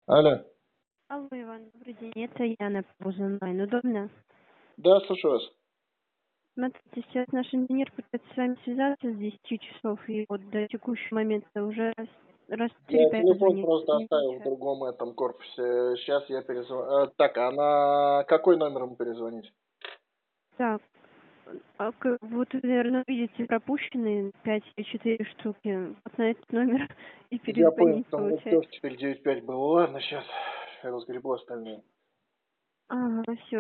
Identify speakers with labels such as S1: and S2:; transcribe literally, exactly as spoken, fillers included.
S1: Алло.
S2: Алло, Иван, добрый день. Это Яна по онлайн. Удобно?
S1: Да, слушаю вас.
S2: Смотрите, сейчас наш инженер пытается с вами связаться с десяти часов, и вот до текущего момента уже раз, раз
S1: Я
S2: четыре-пять
S1: телефон
S2: звонит,
S1: просто
S2: не
S1: оставил в
S2: отвечает.
S1: другом этом корпусе. Сейчас я перезвоню. Так, а на какой номер ему перезвонить?
S2: Так, а к- вот вы, наверное, видите пропущенные пять или четыре штуки. Вот на этот номер и
S1: Я понял,
S2: перезвонить
S1: там у меня тоже
S2: получается.
S1: четыре девять пять было. Ладно, сейчас я разгребу остальные.
S2: Ага, все.